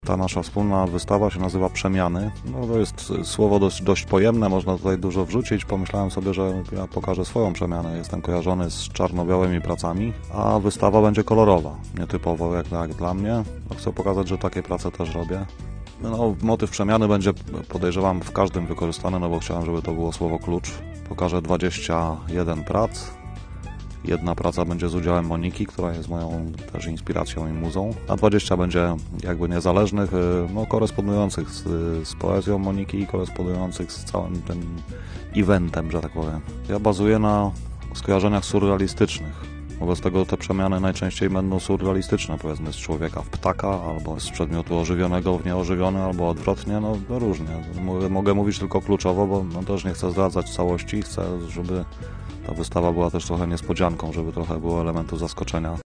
Ta nasza wspólna wystawa się nazywa Przemiany. No, to jest słowo dość pojemne, można tutaj dużo wrzucić. Pomyślałem sobie, że ja pokażę swoją przemianę. Jestem kojarzony z czarno-białymi pracami, a wystawa będzie kolorowa, nietypowo jak dla mnie. Chcę pokazać, że takie prace też robię. No, motyw przemiany będzie, podejrzewam, w każdym wykorzystany, no bo chciałem, żeby to było słowo klucz. Pokażę 21 prac. Jedna praca będzie z udziałem Moniki, która jest moją też inspiracją i muzą, a 20 będzie jakby niezależnych, no korespondujących z poezją Moniki i korespondujących z całym tym eventem, że tak powiem. Ja bazuję na skojarzeniach surrealistycznych. Wobec tego te przemiany najczęściej będą surrealistyczne, powiedzmy z człowieka w ptaka, albo z przedmiotu ożywionego w nieożywiony, albo odwrotnie, no różnie. Mogę mówić tylko kluczowo, bo no, też nie chcę zdradzać całości, chcę, żeby ta wystawa była też trochę niespodzianką, żeby trochę było elementu zaskoczenia.